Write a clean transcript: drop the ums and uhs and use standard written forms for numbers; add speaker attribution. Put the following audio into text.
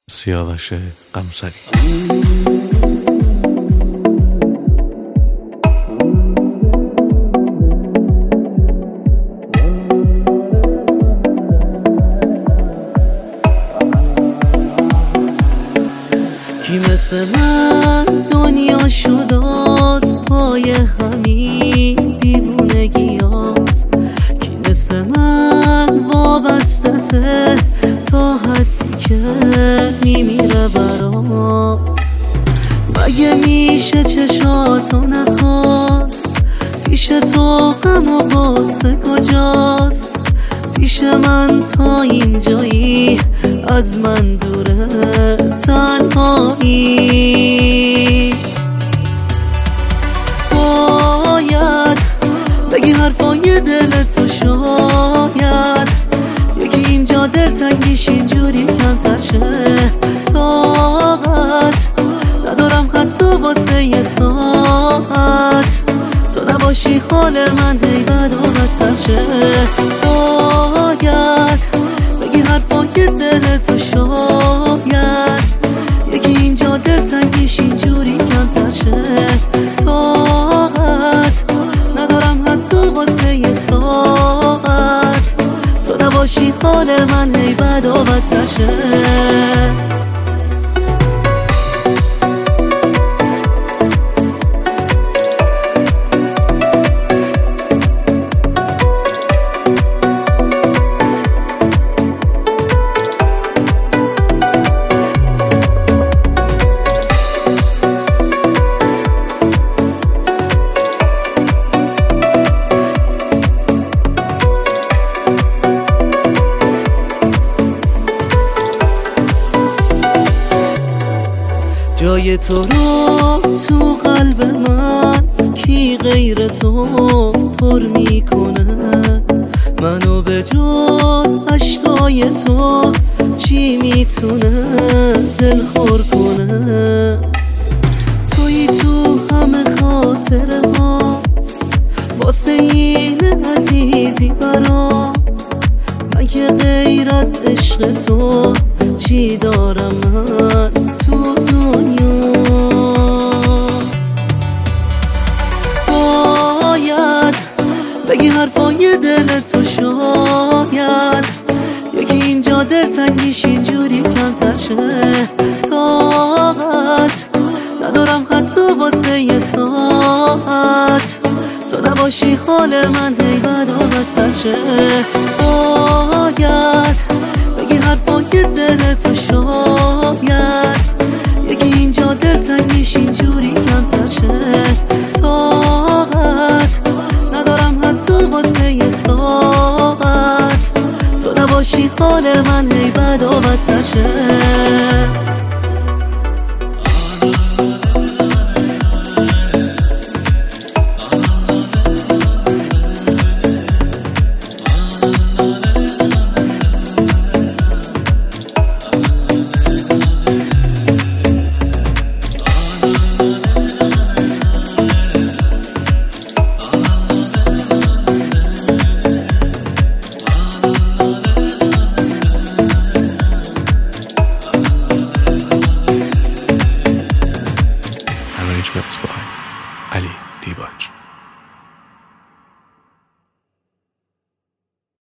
Speaker 1: سیاوش قمصری.
Speaker 2: کی مثل من دنیا شداد پای همین دیوونگیات؟ کی مثل من وابسته تا حدی که میمیره برات؟ مگه میشه چشاتو نخواست؟ پیش تو غم و غصه کجاست؟ پیش من تا اینجایی از من دوره تنهایی. باید بگی حرفای دلتو، شاید یکی اینجا دلتنگیش اینجوری کمتر شه. طاقت ندارم حتی واسه یه ساعت تو نباشی حال من هی بد و بدتر شه. باید بگی حرفای دلتو، شاید یکی اینجا دلتنگیش اینجوری کمتر شه. طاقت ندارم حتی واسه یه ساعت تو نباشی حال من هی بد و بدتر شه. جای تو رو تو قلب من کی غیر تو پر میکنه؟ منو به جز عشقای تو چی میتونه دلخور کنه؟ تویی تو همه خاطره ها واسه این عزیزی برام. مگه غیر از عشق تو چی دارم من تو دنیا؟ باید بگی حرفای دلتو، شاید یکی اینجا دلتنگیش اینجوری کمتر شه. طاقت ندارم حتی واسه یه ساعت تو نباشی حال من هی بد و بدتر شه. باید بگی حرفای دلتو، شاید یکی اینجا دلتنگیش اینجوری کمتر شه. طاقت ندارم حتی واسه یه ساعت تو نباشی حال من هی بد و بدتر شه.